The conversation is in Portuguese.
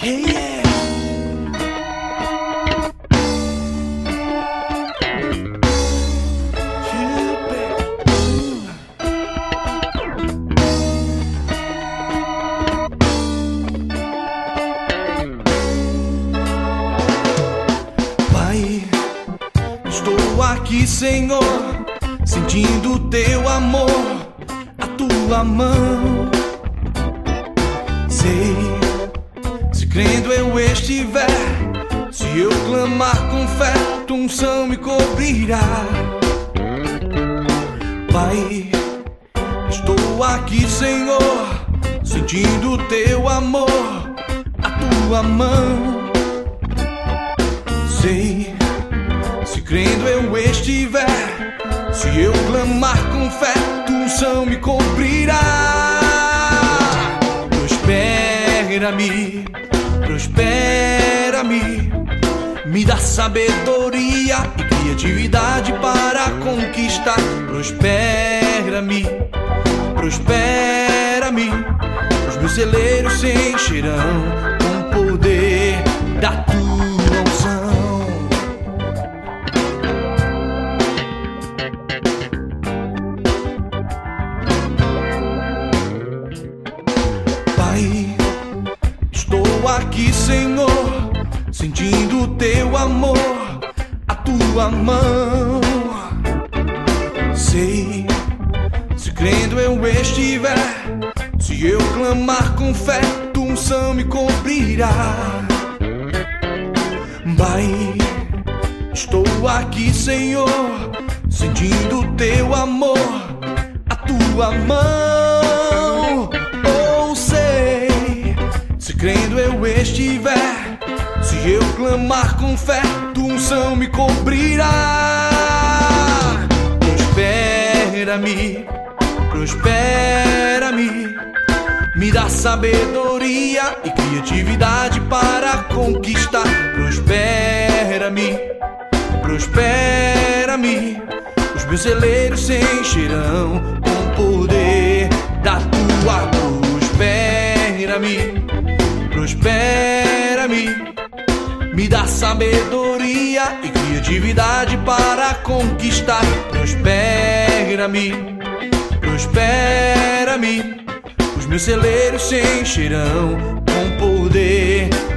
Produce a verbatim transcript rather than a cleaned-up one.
Hey, yeah. Pai, estou aqui, Senhor, sentindo teu amor, a tua mão. Sei, se crendo eu estiver, se eu clamar com fé, tua unção me cobrirá. Pai, estou aqui, Senhor, sentindo teu amor, a tua mão. Sei, se crendo eu estiver, se eu clamar com fé, tua unção me cobrirá. Prospera-me, prospera-me, me dá sabedoria e criatividade para conquistar. Prospera-me, prospera-me, os meus celeiros se encherão com o poder da tua unção. Estou aqui, Senhor, sentindo teu amor, a tua mão. Sei, se crendo eu estiver, se eu clamar com fé, tua unção me cobrirá. Pai, estou aqui, Senhor, sentindo teu amor, a tua mão. Oh, sei, se crendo eu estiver, se eu clamar com fé, tua unção me cobrirá. Prospera-me, prospera-me, me dá sabedoria e criatividade para conquistar. Prospera-me, prospera-me, os meus celeiros se encherão com o poder da tua. Prospera-me, prospera-me, me dá sabedoria e criatividade para conquistar. Prospera-me, prospera-me, os meus celeiros se encherão com o poder